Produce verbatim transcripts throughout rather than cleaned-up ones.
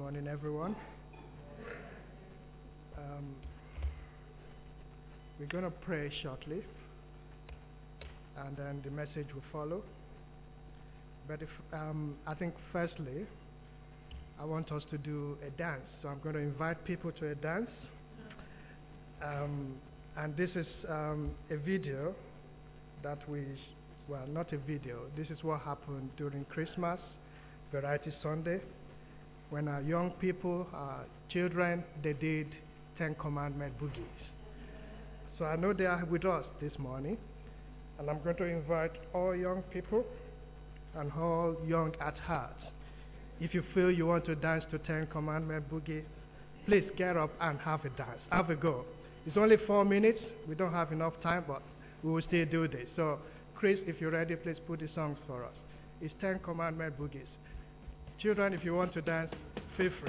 morning, everyone. Um, we're going to pray shortly, and then the message will follow. But if um, I think firstly, I want us to do a dance. So I'm going to invite people to a dance. Um, and this is um, a video that we, well, not a video. This is what happened during Christmas, Variety Sunday, when our young people, our children, they did Ten Commandment boogies. So I know they are with us this morning, and I'm going to invite all young people and all young at heart. If you feel you want to dance to Ten Commandment boogie, please get up and have a dance. Have a go. It's only four minutes. We don't have enough time, but we will still do this. So, Chris, if you're ready, please put the songs for us. It's Ten Commandment boogies. Children, if you want to dance, feel free.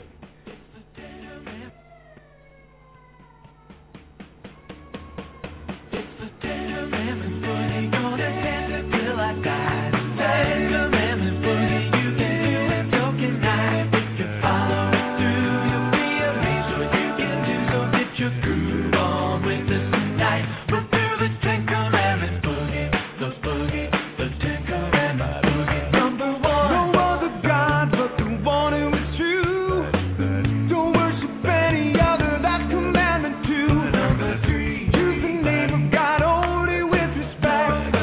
It's the Ten Commandment boogie, gonna dance until I die. Ten Commandment boogie, you can do it, don't get nice. If you follow it through, you'll be amazed what you can do. So get your groove on with us tonight. We'll do the Ten Commandment boogie, the boogie, the Ten Commandment boogie. Number one, no other God but the one who is true. Don't worship any other, that's commandment two. Number three, use the name of God only with respect.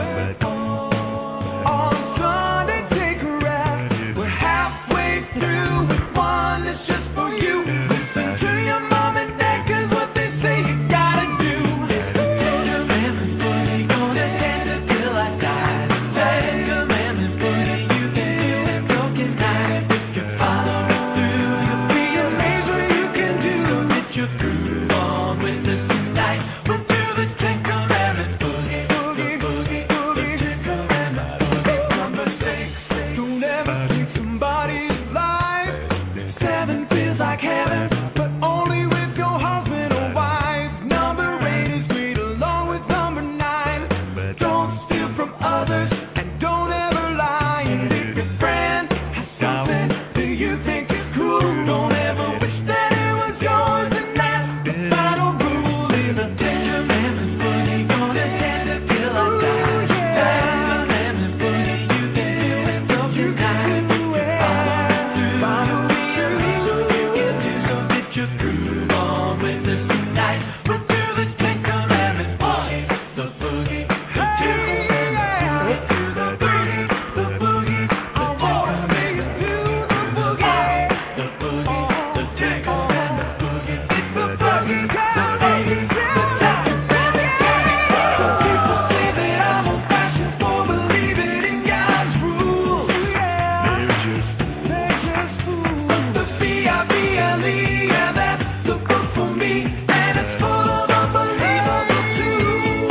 On Sunday, take a rest. We're halfway through with one that's just for you. Listen to your mom and dad, 'cause what they say you gotta do. It's the Ten Commandment boogie, gonna dance until I die. Ten Commandment boogie, you can do it, don't get nice. If you follow it through, you'll be amazed what you can do. So get your groove on with us tonight. We'll do the Ten Commandment boogie, boogie, boogie, boogie, Ten Commandment boogie. Number six, don't ever take somebody's life. Seven feels like heaven, but only with your husband or wife. Number eight is great along with number nine. Don't steal from others and don't ever lie. And if your friend has something that you think is cool, don't ever wish that it was yours. And that's the final rule. Is the Ten Commandment boogie, gonna dance until I die. Ten Commandment boogie, you can do it, don't you nice. If you follow it through, you'll be amazed what you can do. So get your groove on with us tonight. We'll do the Ten Commandment boogie, the boogie, the Ten Commandment boogie, the boogie, the boogie, the Ten Commandment boogie, the boogie, the Ten Commandment boogie. It's the boogie, the boogie, the Ten Commandment boogie. Some people say that I'm old-fashioned for believing in God's rules. They're just, they're just fools. But the B I B L E, yeah, that's the book for me, and it's full of unbelievable truths.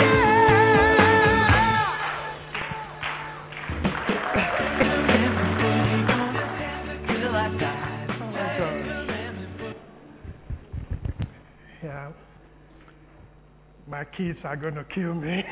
Till I die. Yeah. My kids are going to kill me.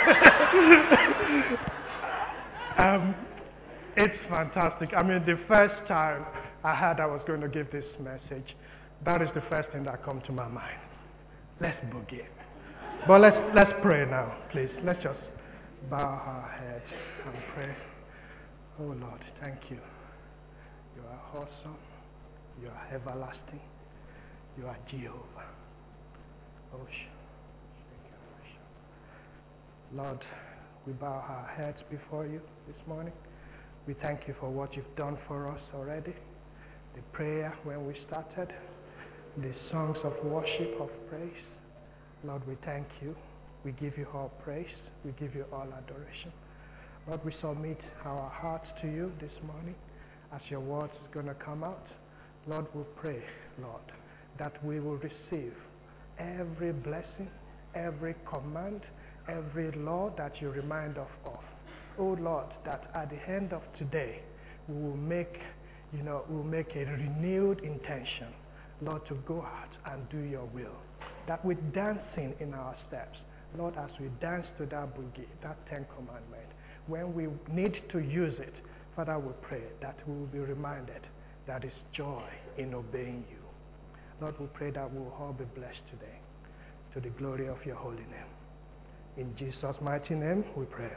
um, it's fantastic. I mean, the first time I heard I was going to give this message, that is the first thing that come to my mind. Let's boogie. But let's let's pray now, please. Let's just bow our heads and pray. Oh Lord, thank you. You are awesome. You are everlasting. You are Jehovah. Oh, sh- Lord, we bow our heads before you this morning. We thank you for what you've done for us already. The prayer when we started, the songs of worship, of praise. Lord, we thank you. We give you all praise. We give you all adoration. Lord, we submit our hearts to you this morning as your word is going to come out. Lord, we pray, Lord, that we will receive every blessing, every command, every law that you remind us of. Oh Lord, that at the end of today, we will make, you know, we will make a renewed intention, Lord, to go out and do your will. That with dancing in our steps, Lord, as we dance to that boogie, that Ten Commandment, when we need to use it, Father, we pray that we will be reminded that is joy in obeying you. Lord, we pray that we'll all be blessed today to the glory of your holy name. In Jesus' mighty name we pray.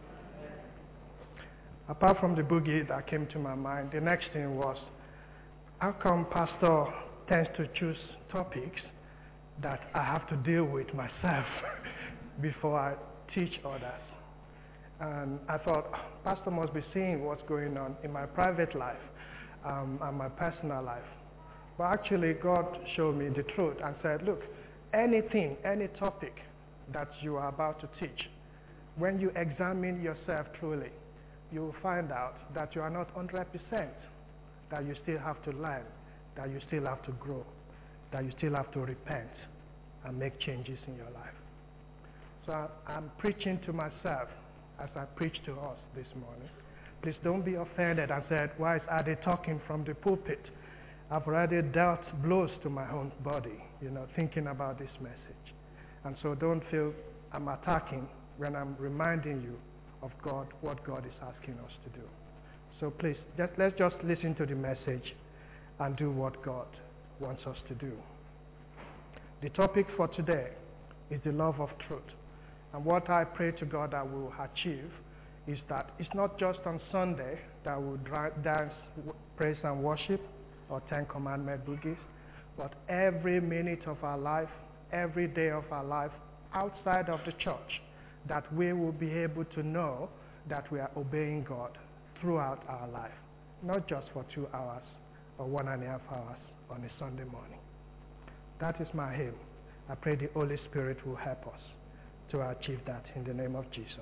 Apart from the boogie that came to my mind, the next thing was, how come pastor tends to choose topics that I have to deal with myself before I teach others? And I thought, pastor must be seeing what's going on in my private life um, and my personal life. But actually, God showed me the truth and said, look, anything, any topic that you are about to teach, when you examine yourself truly, you will find out that you are not one hundred percent, that you still have to learn, that you still have to grow, that you still have to repent and make changes in your life. So I, I'm preaching to myself as I preach to us this morning. Please don't be offended and said, why is Ade talking from the pulpit? I've already dealt blows to my own body, you know, thinking about this message. And so don't feel I'm attacking when I'm reminding you of God, what God is asking us to do. So please, just, let's just listen to the message and do what God wants us to do. The topic for today is the love of truth. And what I pray to God that we will achieve is that it's not just on Sunday that we'll dance, praise and worship, or Ten Commandment boogies, but every minute of our life, every day of our life, outside of the church, that we will be able to know that we are obeying God throughout our life, not just for two hours or one and a half hours on a Sunday morning. That is my aim. I pray the Holy Spirit will help us to achieve that in the name of Jesus.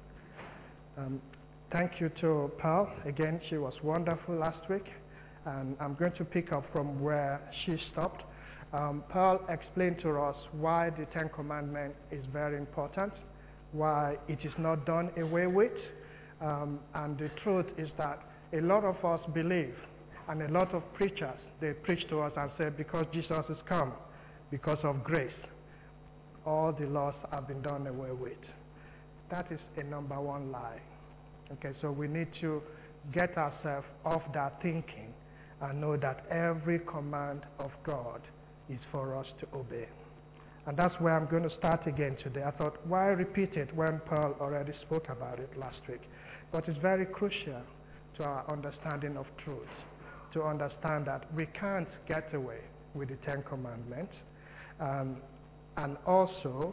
Um, thank you to Pearl. Again, she was wonderful last week, and I'm going to pick up from where she stopped. Um, Pearl explained to us why the Ten Commandments is very important, why it is not done away with, um, and the truth is that a lot of us believe, and a lot of preachers, they preach to us and say, because Jesus has come, because of grace, all the laws have been done away with. That is a number one lie. Okay, so we need to get ourselves off that thinking and know that every command of God is for us to obey. And that's where I'm going to start again today. I thought, why repeat it when Pearl already spoke about it last week? But it's very crucial to our understanding of truth, to understand that we can't get away with the Ten Commandments. Um, and also,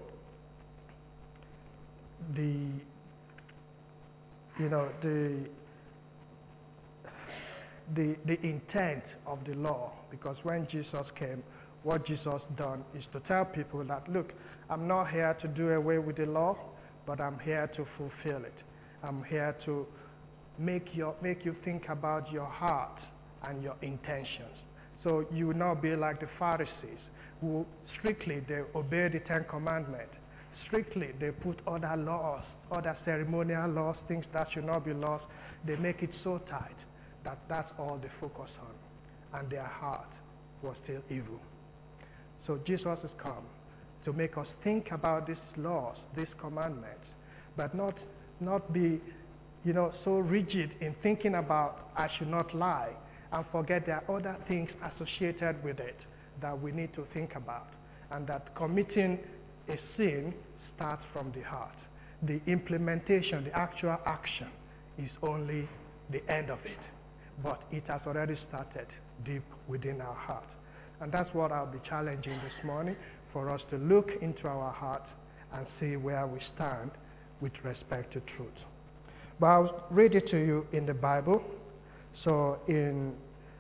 the, you know, the, the, the intent of the law, because when Jesus came, what Jesus done is to tell people that, look, I'm not here to do away with the law, but I'm here to fulfill it. I'm here to make, your, make you think about your heart and your intentions. So you will not be like the Pharisees, who strictly they obey the Ten Commandments. Strictly they put other laws, other ceremonial laws, things that should not be laws. They make it so tight that that's all they focus on. And their heart was still evil. So Jesus has come to make us think about these laws, these commandments, but not, not be, you know, so rigid in thinking about I should not lie and forget there are other things associated with it that we need to think about, and that committing a sin starts from the heart. The implementation, the actual action is only the end of it, but it has already started deep within our heart. And that's what I'll be challenging this morning, for us to look into our heart and see where we stand with respect to truth. But I'll read it to you in the Bible. So in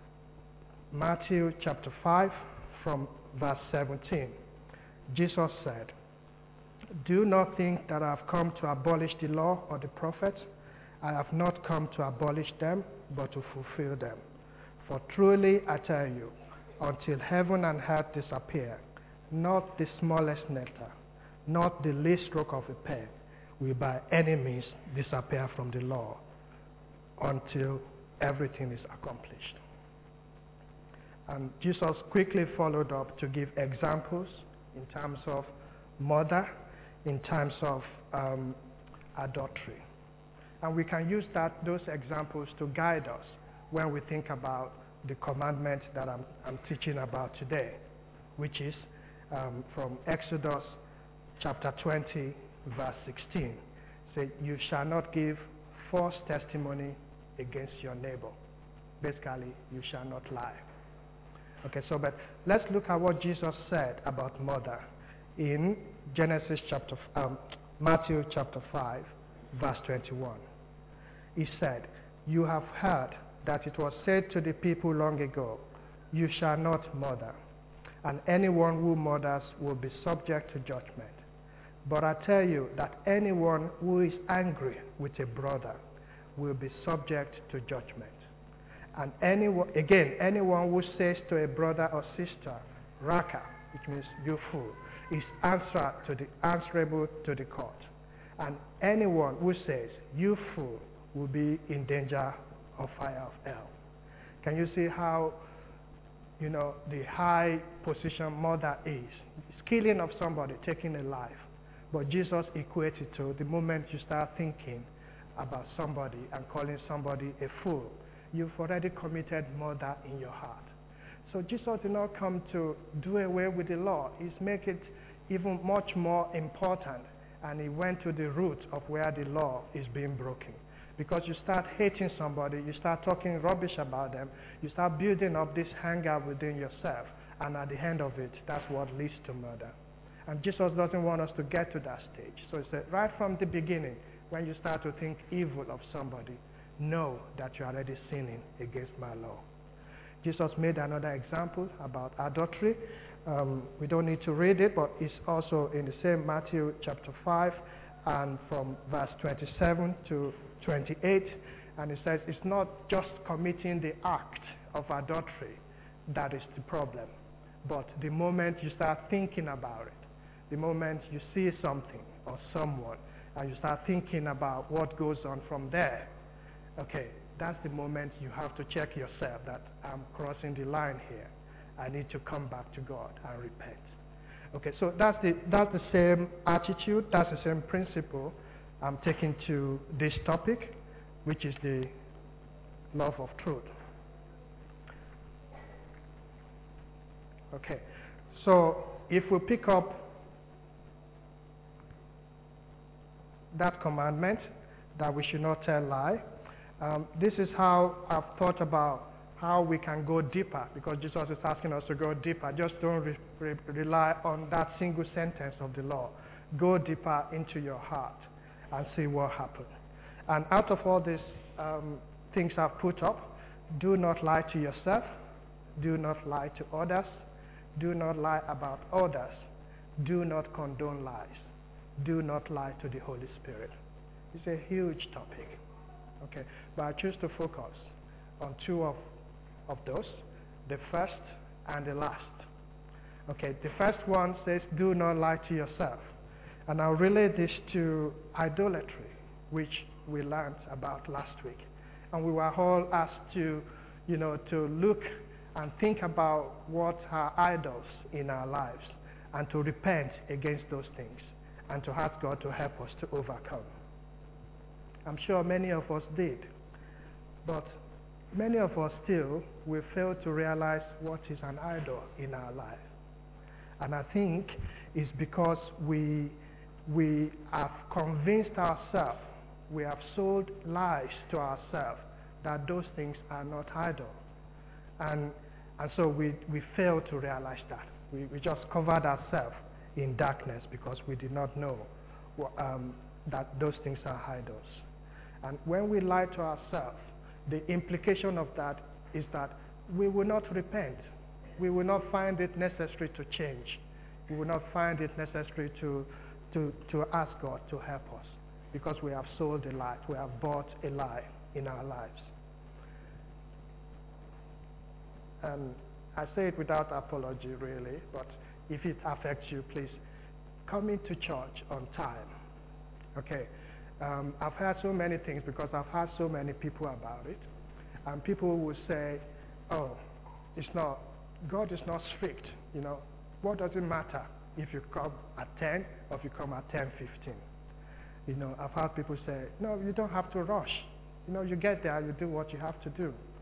Matthew chapter five, from verse seventeen, Jesus said, "Do not think that I have come to abolish the law or the prophets. I have not come to abolish them, but to fulfill them. For truly I tell you, until heaven and earth disappear, not the smallest letter, not the least stroke of a pen, will by any means disappear from the law until everything is accomplished." And Jesus quickly followed up to give examples in terms of murder, in terms of um, adultery. And we can use that, those examples to guide us when we think about the commandment that I'm, I'm teaching about today, which is um, from Exodus chapter twenty, verse sixteen. Say, you shall not give false testimony against your neighbor. Basically, you shall not lie. Okay, so but let's look at what Jesus said about murder in Genesis chapter, um, Matthew chapter five, verse twenty-one. He said, you have heard that it was said to the people long ago, you shall not murder, and anyone who murders will be subject to judgment. But I tell you that anyone who is angry with a brother will be subject to judgment. And anyone, again, anyone who says to a brother or sister, Raka, which means you fool, is answer to the, answerable to the court. And anyone who says, you fool, will be in danger of fire of hell. Can you see how, you know, the high position murder is? It's killing of somebody, taking a life. But Jesus equates it to the moment you start thinking about somebody and calling somebody a fool, you've already committed murder in your heart. So Jesus did not come to do away with the law. He's make it even much more important. And he went to the root of where the law is being broken. Because you start hating somebody, you start talking rubbish about them, you start building up this anger within yourself. And at the end of it, that's what leads to murder. And Jesus doesn't want us to get to that stage. So he said, right from the beginning, when you start to think evil of somebody, know that you're already sinning against my law. Jesus made another example about adultery. Um, we don't need to read it, but it's also in the same Matthew chapter five, and from verse twenty-seven to twenty-eight. And it says it's not just committing the act of adultery that is the problem, but the moment you start thinking about it, the moment you see something or someone, and you start thinking about what goes on from there, okay, that's the moment you have to check yourself that I'm crossing the line here. I need to come back to God and repent. Okay, so that's the, that's the same attitude, that's the same principle I'm taking to this topic, which is the love of truth. Okay, so if we pick up that commandment that we should not tell lie, um, this is how I've thought about how we can go deeper, because Jesus is asking us to go deeper. Just don't re re rely on that single sentence of the law. Go deeper into your heart and see what happens. And out of all these um, things I've put up, do not lie to yourself, do not lie to others, do not lie about others, do not condone lies, do not lie to the Holy Spirit. It's a huge topic, okay? But I choose to focus on two of of those, the first and the last. Okay, the first one says, do not lie to yourself. And I'll relate this to idolatry, which we learned about last week. And we were all asked to, you know, to look and think about what are idols in our lives and to repent against those things and to ask God to help us to overcome. I'm sure many of us did, but many of us still will fail to realize what is an idol in our life. And I think it's because we, we have convinced ourselves, we have sold lies to ourselves that those things are not idol. And, and so we, we fail to realize that. We, we just covered ourselves in darkness because we did not know um, that those things are idols. And when we lie to ourselves, the implication of that is that we will not repent. We will not find it necessary to change. We will not find it necessary to, to, to ask God to help us because we have sold a lie. We have bought a lie in our lives. And I say it without apology, really, but if it affects you, please come into church on time. Okay? Um, I've heard so many things because I've heard so many people about it. And people will say, oh, it's not, God is not strict, you know. What does it matter if you come at ten or if you come at ten fifteen? You know, I've heard people say, no, you don't have to rush. You know, you get there, you do what you have to do.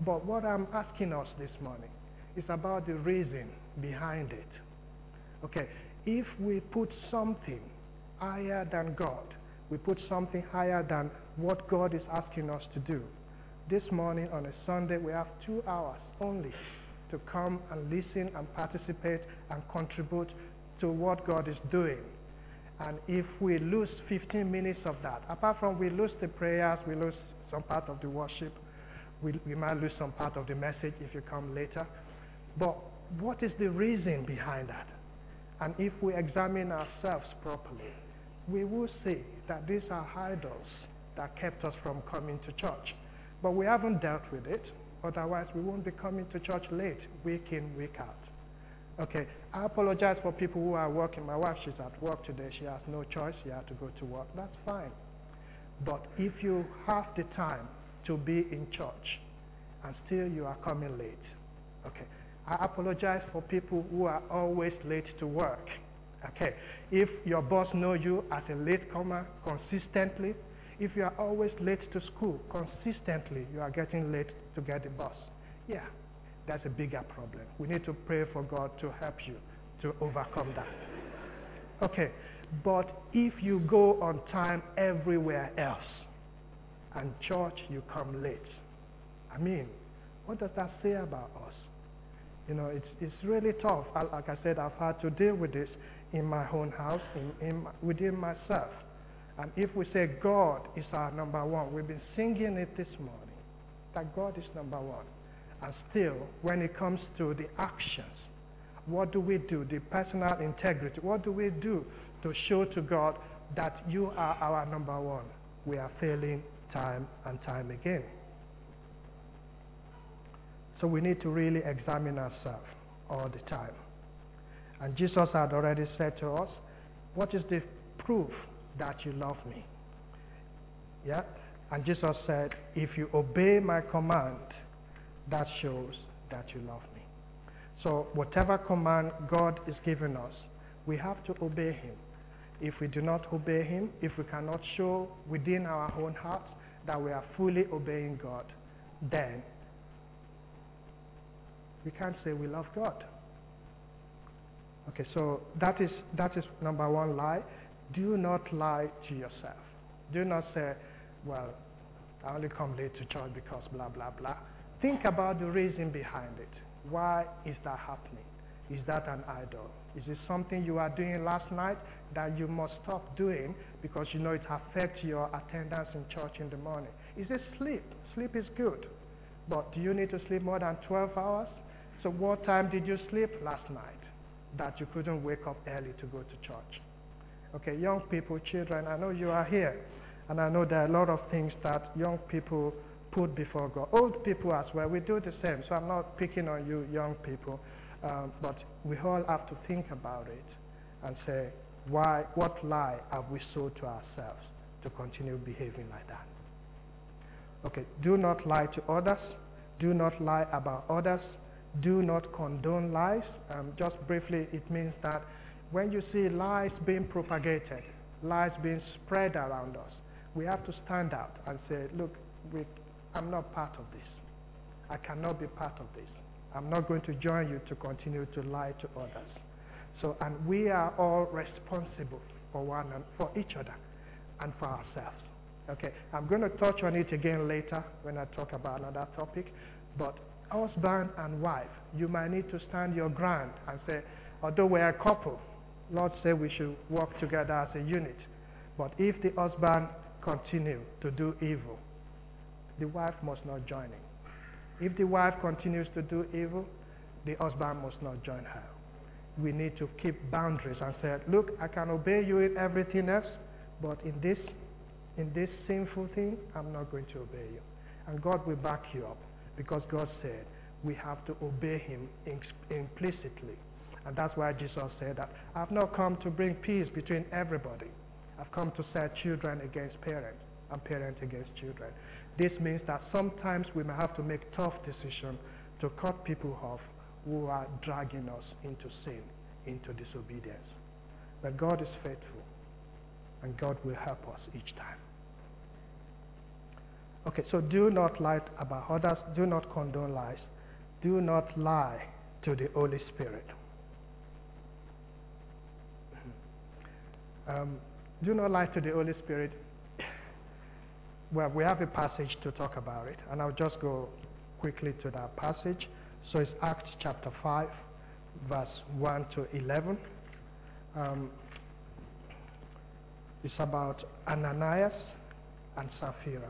But what I'm asking us this morning is about the reason behind it. Okay, if we put something higher than God, we put something higher than what God is asking us to do. This morning on a Sunday, we have two hours only to come and listen and participate and contribute to what God is doing. And if we lose fifteen minutes of that, apart from we lose the prayers, we lose some part of the worship, we, we might lose some part of the message if you come later. But what is the reason behind that? And if we examine ourselves properly, we will see that these are idols that kept us from coming to church. But we haven't dealt with it, otherwise we won't be coming to church late, week in, week out. Okay, I apologize for people who are working. My wife, she's at work today. She has no choice. She has to go to work. That's fine. But if you have the time to be in church and still you are coming late, okay, I apologize for people who are always late to work. Okay, if your boss knows you as a late comer consistently, if you are always late to school consistently, you are getting late to get the bus. Yeah. That's a bigger problem. We need to pray for God to help you to overcome that. Okay, but if you go on time everywhere else and church you come late, I mean, what does that say about us? You know, it's, it's really tough. I, like I said, I've had to deal with this in my own house, in, in my, within myself. And if we say God is our number one, we've been singing it this morning, that God is number one. And still, when it comes to the actions, what do we do? The personal integrity, what do we do to show to God that you are our number one? We are failing time and time again. So we need to really examine ourselves all the time. And Jesus had already said to us, what is the proof that you love me? Yeah? And Jesus said, if you obey my command, that shows that you love me. So whatever command God is giving us, we have to obey him. If we do not obey him, if we cannot show within our own hearts that we are fully obeying God, then we can't say we love God. Okay, so that is, that is number one lie. Do not lie to yourself. Do not say, well, I only come late to church because blah, blah, blah. Think about the reason behind it. Why is that happening? Is that an idol? Is it something you are doing last night that you must stop doing because you know it affects your attendance in church in the morning? Is it sleep? Sleep is good. But do you need to sleep more than twelve hours? So what time did you sleep last night that you couldn't wake up early to go to church? Okay, young people, children, I know you are here. And I know there are a lot of things that young people put before God. Old people as well, we do the same. So I'm not picking on you young people, um, but we all have to think about it and say, why, what lie have we sold to ourselves to continue behaving like that? Okay, do not lie to others. Do not lie about others. Do not condone lies. Um, just briefly, it means that when you see lies being propagated, lies being spread around us, we have to stand out and say, look, we I'm not part of this. I cannot be part of this. I'm not going to join you to continue to lie to others. So, and we are all responsible for one and for each other and for ourselves. Okay, I'm going to touch on it again later when I talk about another topic. But husband and wife, you might need to stand your ground and say, although we're a couple, Lord said we should work together as a unit. But if the husband continue to do evil, the wife must not join him. If the wife continues to do evil, the husband must not join her. We need to keep boundaries and say, look, I can obey you in everything else, but in this, in this sinful thing, I'm not going to obey you. And God will back you up because God said we have to obey him implicitly. And that's why Jesus said that I've not come to bring peace between everybody. I've come to set children against parents and parents against children. This means that sometimes we may have to make tough decisions to cut people off who are dragging us into sin, into disobedience. But God is faithful, and God will help us each time. Okay, so do not lie about others. Do not condone lies. Do not lie to the Holy Spirit. Um, do not lie to the Holy Spirit. Well, we have a passage to talk about it, and I'll just go quickly to that passage. So it's Acts chapter five, verse one to eleven. Um, it's about Ananias and Sapphira.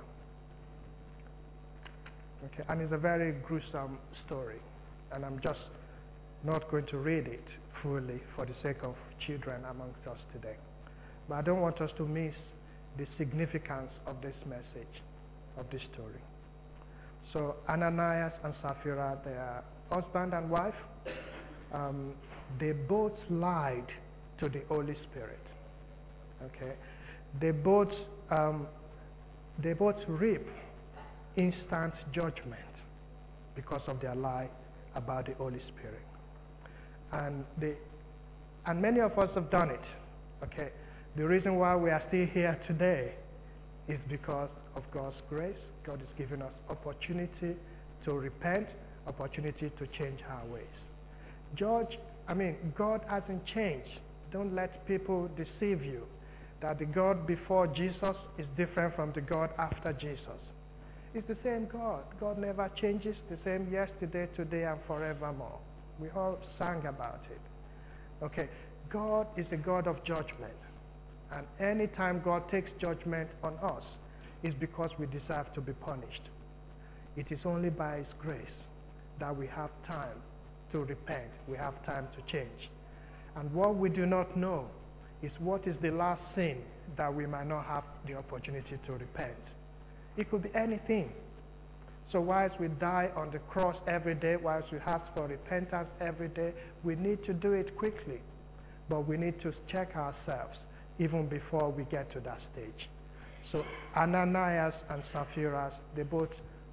Okay, and it's a very gruesome story, and I'm just not going to read it fully for the sake of children amongst us today. But I don't want us to miss the significance of this message, of this story. So Ananias and Sapphira, they are husband and wife. Um, they both lied to the Holy Spirit. Okay, they both um, they both reap instant judgment because of their lie about the Holy Spirit. And they, and many of us have done it. Okay, the reason why we are still here today is because of God's grace. God is giving us opportunity to repent, opportunity to change our ways. George, I mean, God hasn't changed. Don't let people deceive you that the God before Jesus is different from the God after Jesus. It's the same God. God never changes, the same yesterday, today, and forevermore. We all sang about it. Okay, God is a God of judgment. And anytime God takes judgment on us, it's because we deserve to be punished. It is only by His grace that we have time to repent. We have time to change. And what we do not know is what is the last sin that we might not have the opportunity to repent. It could be anything. So whilst we die on the cross every day, whilst we ask for repentance every day, we need to do it quickly. But we need to check ourselves even before we get to that stage. So Ananias and Sapphira, they both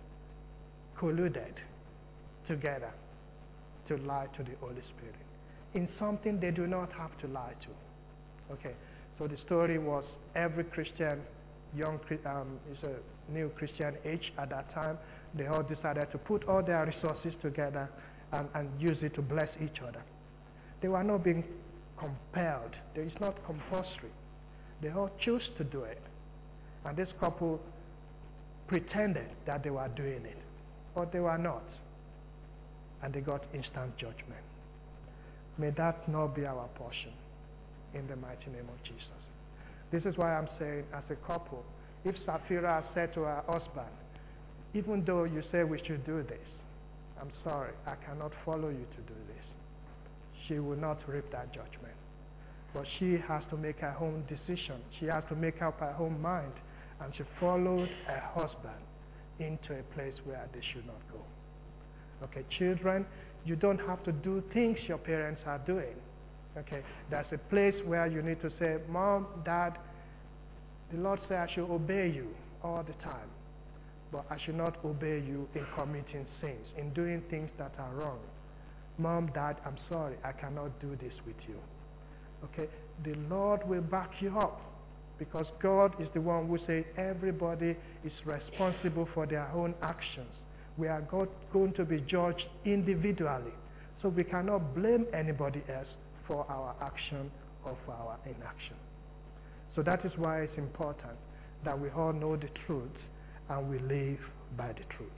colluded together to lie to the Holy Spirit in something they do not have to lie to. Okay, so the story was every Christian, young, um, is a new Christian age at that time, they all decided to put all their resources together and, and use it to bless each other. They were not being compelled. It's not compulsory. They all chose to do it. And this couple pretended that they were doing it, but they were not. And they got instant judgment. May that not be our portion in the mighty name of Jesus. This is why I'm saying, as a couple, if Sapphira said to her husband, even though you say we should do this, I'm sorry, I cannot follow you to do this, she will not reap that judgment. But she has to make her own decision. She has to make up her own mind. And she followed her husband into a place where they should not go. Okay, children, you don't have to do things your parents are doing. Okay, there's a place where you need to say, Mom, Dad, the Lord said I should obey you all the time. But I should not obey you in committing sins, in doing things that are wrong. Mom, Dad, I'm sorry, I cannot do this with you. Okay, the Lord will back you up because God is the one who says everybody is responsible for their own actions. We are God, going to be judged individually. So we cannot blame anybody else for our action or for our inaction. So that is why it's important that we all know the truth and we live by the truth.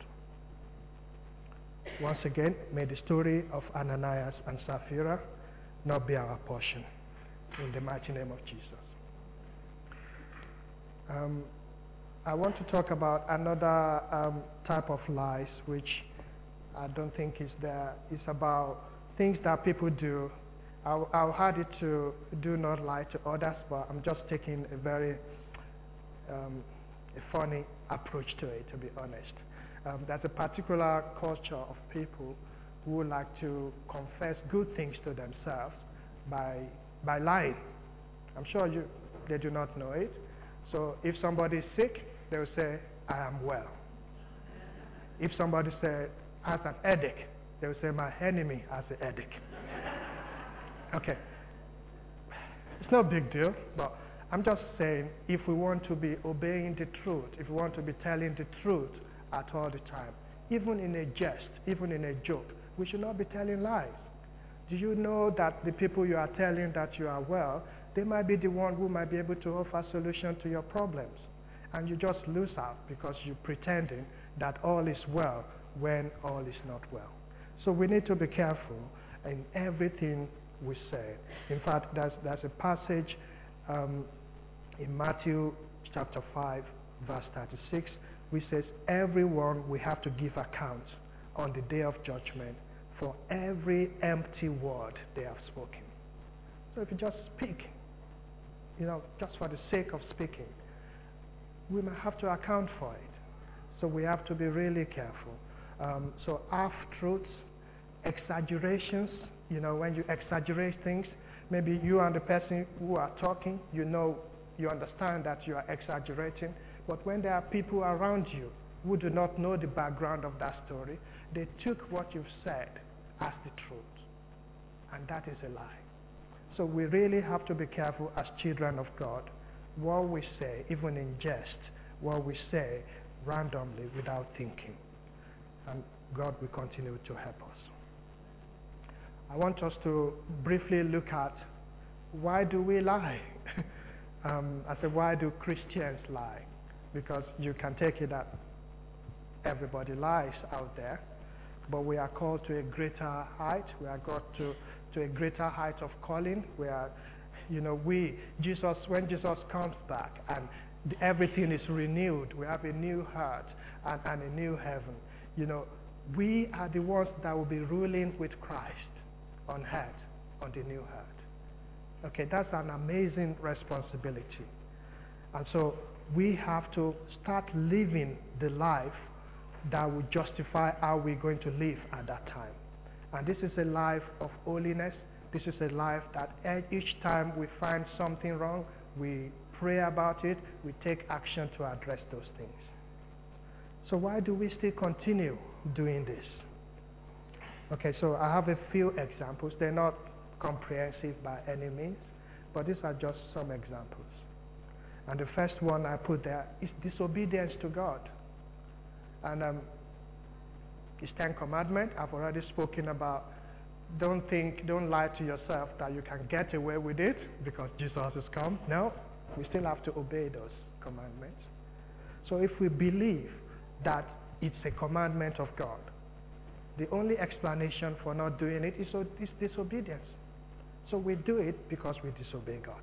Once again, may the story of Ananias and Sapphira not be our portion. In the mighty name of Jesus. Um, I want to talk about another um, type of lies, which I don't think is there. It's about things that people do. I'll, I'll add it to do not lie to others, but I'm just taking a very um, a funny approach to it, to be honest. Um, there's a particular culture of people who like to confess good things to themselves by by lying. I'm sure you, they do not know it. So if somebody is sick, they will say, I am well. If somebody say, has an headache, they will say, my enemy has a headache. Okay. It's no big deal, but I'm just saying, if we want to be obeying the truth, if we want to be telling the truth at all the time, even in a jest, even in a joke, we should not be telling lies. Do you know that the people you are telling that you are well, they might be the one who might be able to offer a solution to your problems? And you just lose out because you're pretending that all is well when all is not well. So we need to be careful in everything we say. In fact, there's, there's a passage um, in Matthew chapter five, verse thirty-six, which says, everyone will have to give account on the day of judgment for every empty word they have spoken. So if you just speak, you know, just for the sake of speaking, we might have to account for it. So we have to be really careful. Um, so half-truths, exaggerations, you know, when you exaggerate things, maybe you and the person who are talking, you know, you understand that you are exaggerating, but when there are people around you who do not know the background of that story, they took what you've said as the truth, and that is a lie. So we really have to be careful as children of God, what we say, even in jest, what we say randomly without thinking. And God will continue to help us. I want us to briefly look at, why do we lie? um, I said, why do Christians lie? Because you can take it that everybody lies out there, but we are called to a greater height. We are called to, to a greater height of calling. We are, you know, we, Jesus, when Jesus comes back and the, everything is renewed, we have a new heart and, and a new heaven. You know, we are the ones that will be ruling with Christ on earth, on the new earth. Okay, that's an amazing responsibility. And so we have to start living the life that will justify how we're going to live at that time. And this is a life of holiness. This is a life that each time we find something wrong, we pray about it, we take action to address those things. So why do we still continue doing this? Okay, so I have a few examples. They're not comprehensive by any means, but these are just some examples. And the first one I put there is disobedience to God. And um, it's Ten Commandments. I've already spoken about, don't think, don't lie to yourself that you can get away with it because Jesus has come. No, we still have to obey those commandments. So if we believe that it's a commandment of God, the only explanation for not doing it is, is disobedience. So we do it because we disobey God.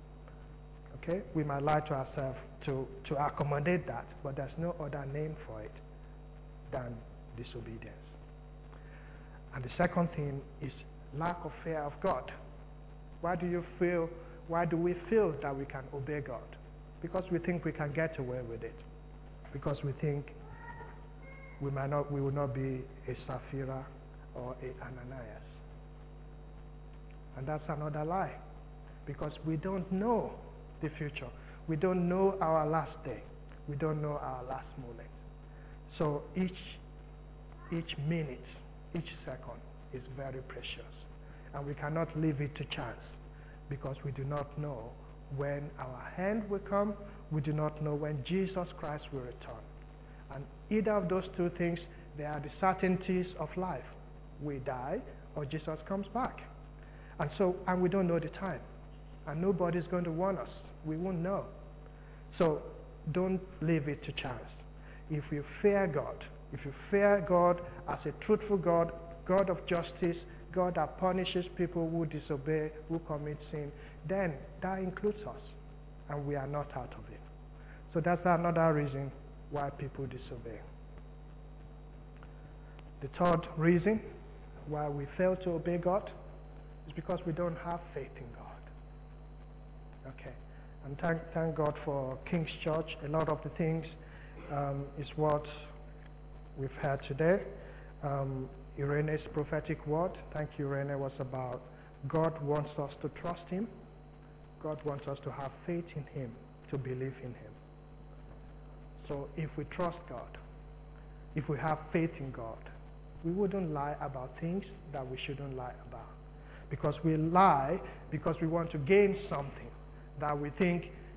Okay? We might lie to ourselves to, to accommodate that, but there's no other name for it than disobedience. And the second thing is lack of fear of God. Why do you feel, why do we feel that we can obey God? Because we think we can get away with it. Because we think we might not, we will not be a Sapphira or a Ananias. And that's another lie. Because we don't know the future. We don't know our last day. We don't know our last moment. So each, each minute, each second is very precious. And we cannot leave it to chance because we do not know when our end will come. We do not know when Jesus Christ will return. And either of those two things, they are the certainties of life. We die or Jesus comes back. And so, and we don't know the time. And nobody's going to warn us. We won't know. So don't leave it to chance. If you fear God, if you fear God as a truthful God, God of justice, God that punishes people who disobey, who commit sin, then that includes us. And we are not out of it. So that's another reason why people disobey. The third reason why we fail to obey God is because we don't have faith in God. Okay. And thank, thank God for King's Church. A lot of the things um, is what we've heard today. Um, Irene's prophetic word, thank you, Irene, was about God wants us to trust Him. God wants us to have faith in Him, to believe in Him. So if we trust God, if we have faith in God, we wouldn't lie about things that we shouldn't lie about. Because we lie because we want to gain something that we think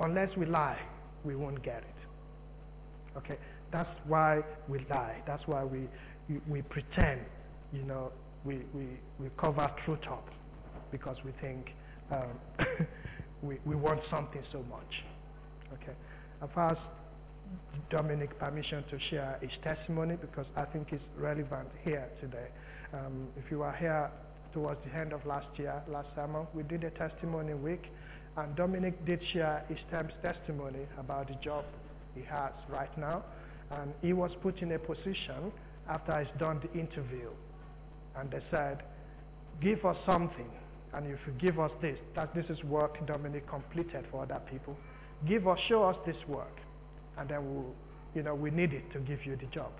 unless we lie, we won't get it. Okay, that's why we lie. That's why we we, we pretend, you know, we, we, we cover truth up because we think um, we, we want something so much. Okay, I've asked Dominic permission to share his testimony because I think it's relevant here today. Um, if you were here towards the end of last year, last summer, we did a testimony week, and Dominic did share his testimony about the job he has right now, and he was put in a position after he's done the interview, and they said, give us something, and if you give us this, that this is work Dominic completed for other people, give us, show us this work, and then we'll, you know, we need it to give you the job.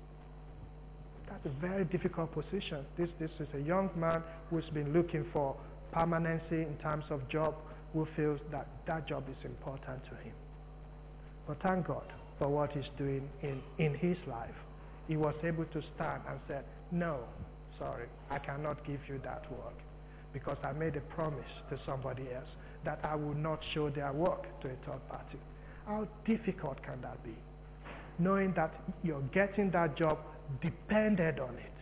That's a very difficult position. This, this is a young man who's been looking for permanency in terms of job, who feels that that job is important to him. But thank God for what he's doing in, in his life. He was able to stand and said, no, sorry, I cannot give you that work because I made a promise to somebody else that I will not show their work to a third party. How difficult can that be? Knowing that you're getting that job depended on it.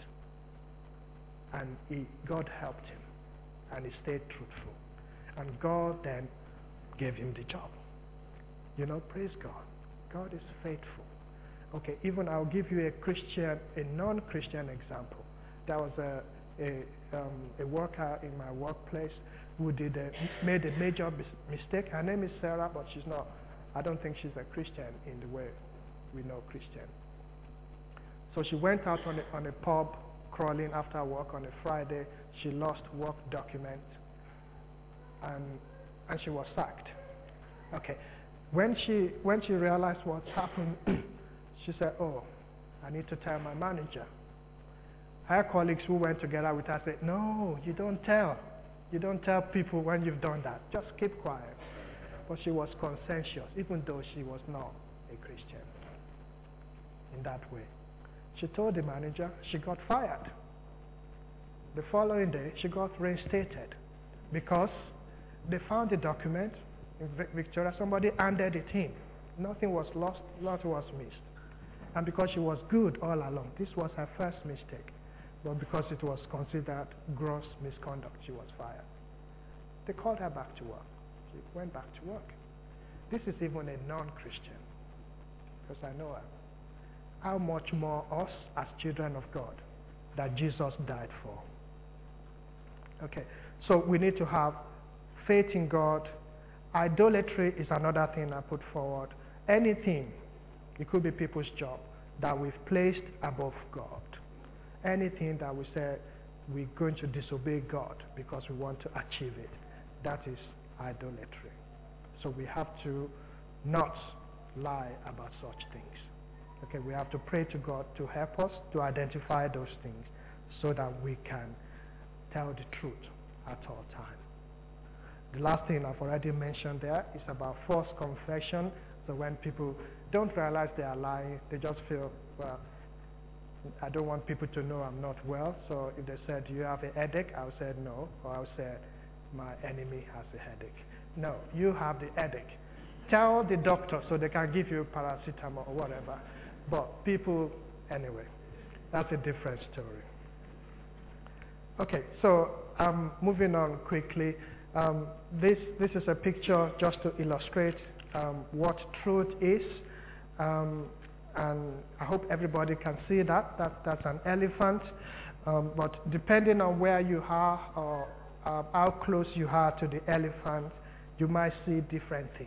And he, God helped him, and he stayed truthful. And God then gave him the job. You know, praise God. God is faithful. Okay, even I'll give you a Christian, a non-Christian example. There was a, a, um, a worker in my workplace who did a, made a major mistake. Her name is Sarah, but she's not, I don't think she's a Christian in the way we know Christian. So she went out on a, on a pub crawling after work on a Friday. She lost work documents, and, and she was sacked. Okay. When she, when she realized what happened, she said, oh, I need to tell my manager. Her colleagues who went together with her said, no, you don't tell. You don't tell people when you've done that. Just keep quiet. But she was conscientious, even though she was not a Christian in that way. She told the manager, she got fired. The following day, she got reinstated because they found the document in Victoria. Somebody handed it in. Nothing was lost, nothing was missed. And because she was good all along, this was her first mistake. But because it was considered gross misconduct, she was fired. They called her back to work. She went back to work. This is even a non-Christian, because I know her. How much more us as children of God that Jesus died for. Okay, so we need to have faith in God. Idolatry is another thing I put forward. Anything, it could be people's job, that we've placed above God. Anything that we say we're going to disobey God because we want to achieve it, that is idolatry. So we have to not lie about such things. Okay, we have to pray to God to help us to identify those things so that we can tell the truth at all times. The last thing I've already mentioned there is about false confession. So when people don't realize they are lying, they just feel, well, I don't want people to know I'm not well. So if they said, do you have a headache? I'll say no. Or I'll say, my enemy has a headache. No, you have the headache. Tell the doctor so they can give you paracetamol or whatever. But people, anyway, that's a different story. Okay, so um, moving on quickly. Um, this, this is a picture just to illustrate um, what truth is. Um, and I hope everybody can see that. that that's an elephant. Um, but depending on where you are or uh, how close you are to the elephant, you might see different things.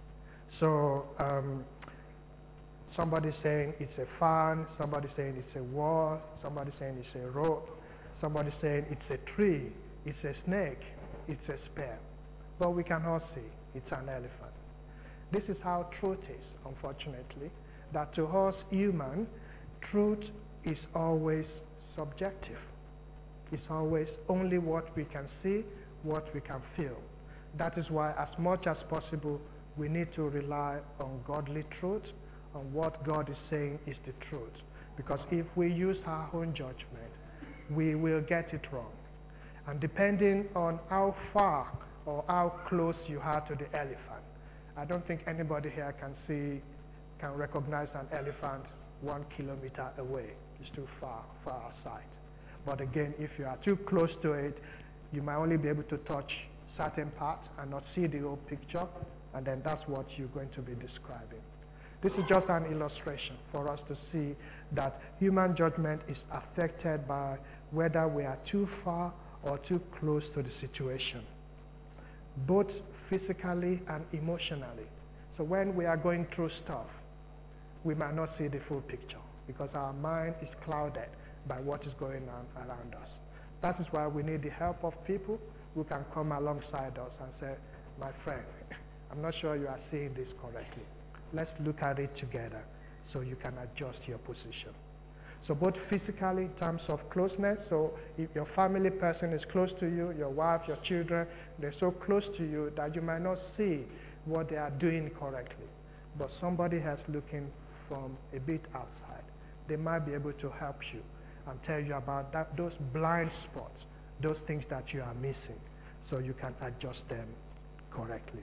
So um, somebody saying it's a fan, somebody saying it's a wall, somebody saying it's a rope, somebody saying it's a tree, it's a snake, it's a spear. But we can all see it's an elephant. This is how truth is, unfortunately, that to us human, truth is always subjective. It's always only what we can see, what we can feel. That is why as much as possible we need to rely on godly truth, on what God is saying is the truth. Because if we use our own judgment, we will get it wrong. And depending on how far or how close you are to the elephant, I don't think anybody here can see, can recognize an elephant one kilometer away. It's too far, far sight. But again, if you are too close to it, you might only be able to touch certain parts and not see the whole picture, and then that's what you're going to be describing. This is just an illustration for us to see that human judgment is affected by whether we are too far or too close to the situation, both physically and emotionally. So when we are going through stuff, we might not see the full picture because our mind is clouded by what is going on around us. That is why we need the help of people who can come alongside us and say, my friend, I'm not sure you are seeing this correctly. Let's look at it together so you can adjust your position. So both physically in terms of closeness, so if your family person is close to you, your wife, your children, they're so close to you that you might not see what they are doing correctly. But somebody else looking from a bit outside, they might be able to help you and tell you about that, those blind spots, those things that you are missing, so you can adjust them correctly.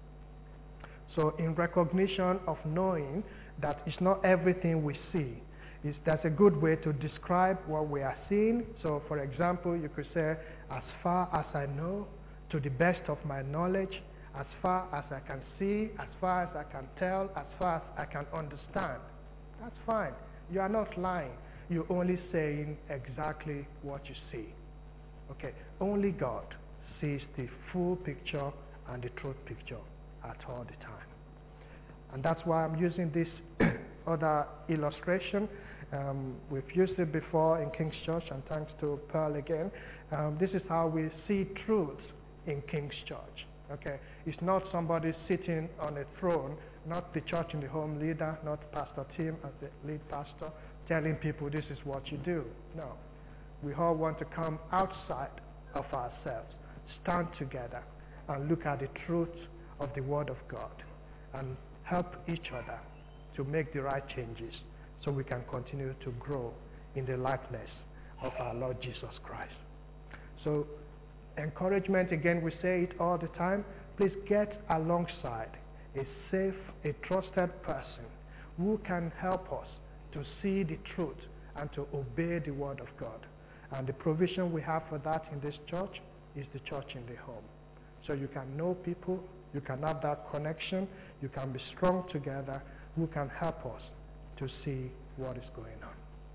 So in recognition of knowing that it's not everything we see, is that's a good way to describe what we are seeing. So for example, you could say, as far as I know, to the best of my knowledge, as far as I can see, as far as I can tell, as far as I can understand. That's fine. You are not lying. You're only saying exactly what you see. Okay, only God sees the full picture and the truth picture at all the time. And that's why I'm using this other illustration. Um, we've used it before in King's Church, and thanks to Pearl again. Um, this is how we see truth in King's Church. Okay, it's not somebody sitting on a throne, not the church in the home leader, not Pastor Tim as the lead pastor, telling people this is what you do. No, we all want to come outside of ourselves, stand together, and look at the truth of the Word of God, and help each other to make the right changes so we can continue to grow in the likeness of our Lord Jesus Christ. So encouragement, again, we say it all the time, please get alongside a safe, a trusted person who can help us to see the truth and to obey the Word of God. And the provision we have for that in this church is the church in the home. So you can know people, you can have that connection, you can be strong together, who can help us to see what is going on.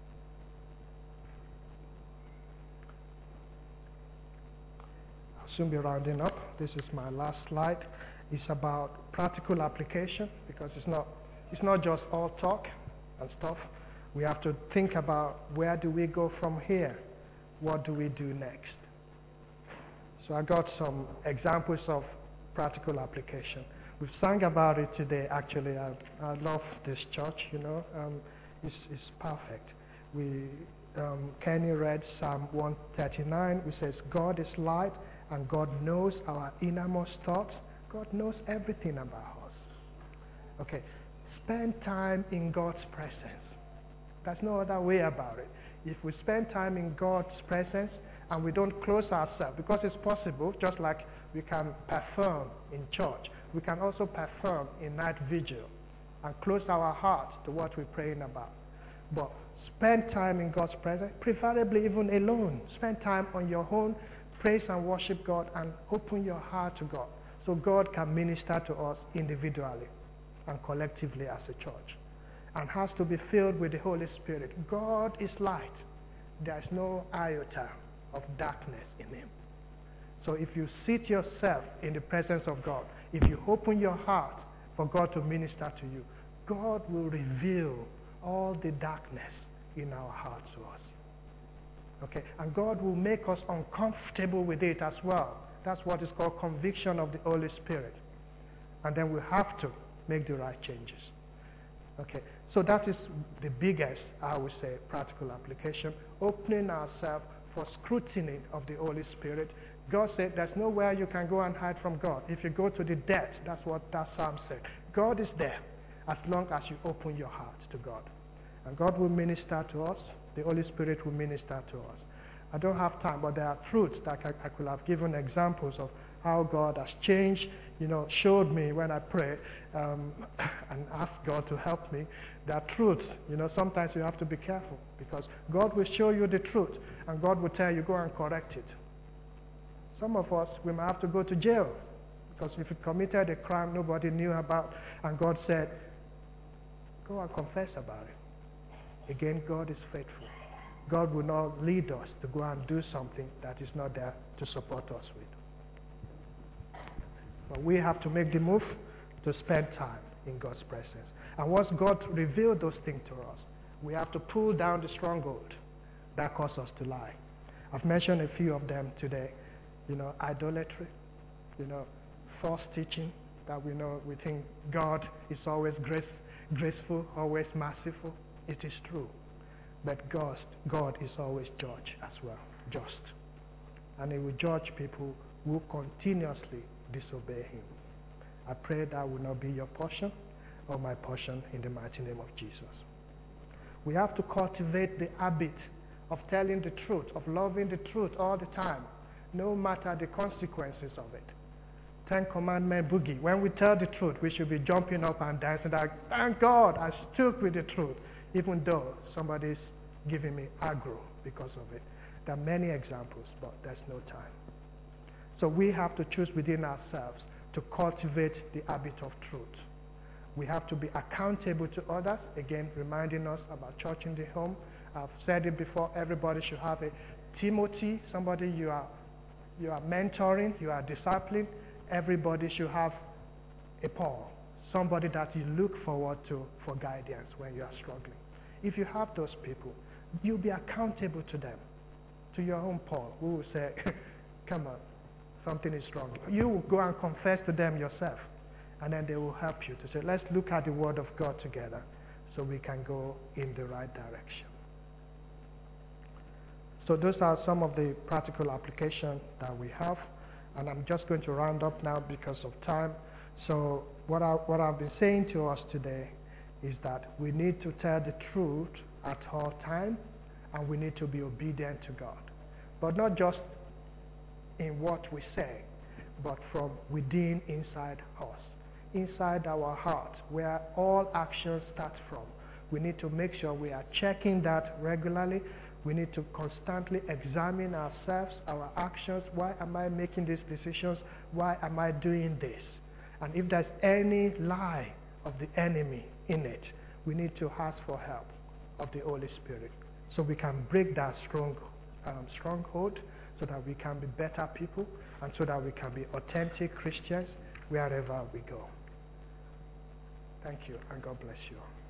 I'll soon be rounding up. This is my last slide. It's about practical application, because it's not, it's not just all talk and stuff. We have to think about, where do we go from here? What do we do next? So I got some examples of practical application. We've sang about it today, actually. I, I love this church, you know. Um, it's, it's perfect. We, um, Kenny read Psalm one thirty-nine, which says, God is light and God knows our innermost thoughts. God knows everything about us. Okay, spend time in God's presence. There's no other way about it. If we spend time in God's presence and we don't close ourselves, because it's possible, just like we can perform in church, we can also perform in night vigil and close our hearts to what we're praying about. But spend time in God's presence, preferably even alone. Spend time on your own, praise and worship God, and open your heart to God, so God can minister to us individually and collectively as a church. And has to be filled with the Holy Spirit. God is light. There is no iota of darkness in him. So if you sit yourself in the presence of God, if you open your heart for God to minister to you, God will reveal all the darkness in our hearts to us. Okay? And God will make us uncomfortable with it as well. That's what is called conviction of the Holy Spirit. And then we have to make the right changes. Okay? So that is the biggest, I would say, practical application, opening ourselves for scrutiny of the Holy Spirit. God said there's nowhere you can go and hide from God. If you go to the depths, that's what that psalm said. God is there as long as you open your heart to God. And God will minister to us. The Holy Spirit will minister to us. I don't have time, but there are truths that I, I could have given examples of how God has changed, you know, showed me when I pray um, and ask God to help me, that truth, you know, sometimes you have to be careful because God will show you the truth and God will tell you, go and correct it. Some of us, we might have to go to jail because if you committed a crime nobody knew about and God said, go and confess about it. Again, God is faithful. God will not lead us to go and do something that is not there to support us with. But we have to make the move to spend time in God's presence. And once God revealed those things to us, we have to pull down the stronghold that causes us to lie. I've mentioned a few of them today. You know, idolatry, you know, false teaching that we know, we think God is always grace, graceful, always merciful. It is true. But God, God is always judge as well, just. And he will judge people who continuously disobey him. I pray that will not be your portion or my portion in the mighty name of Jesus. We have to cultivate the habit of telling the truth, of loving the truth all the time, no matter the consequences of it. Ten Commandment boogie. When we tell the truth, we should be jumping up and dancing like, thank God I stuck with the truth, even though somebody's giving me aggro because of it. There are many examples, but there's no time. So we have to choose within ourselves to cultivate the habit of truth. We have to be accountable to others, again reminding us about church in the home. I've said it before, everybody should have a Timothy, somebody you are, you are mentoring, you are discipling. Everybody should have a Paul, somebody that you look forward to for guidance when you are struggling. If you have those people, you'll be accountable to them, to your own Paul, who will say, come on, something is wrong. You will go and confess to them yourself, and then they will help you to say, let's look at the Word of God together so we can go in the right direction. So those are some of the practical applications that we have, and I'm just going to round up now because of time. So what, I, what I've been saying to us today is that we need to tell the truth at all times, and we need to be obedient to God. But not just in what we say, but from within, inside us, inside our heart, where all actions start from. We need to make sure we are checking that regularly. We need to constantly examine ourselves, our actions. Why am I making these decisions? Why am I doing this? And if there's any lie of the enemy in it, we need to ask for help of the Holy Spirit so we can break that strong um, stronghold, so that we can be better people and so that we can be authentic Christians wherever we go. Thank you, and God bless you.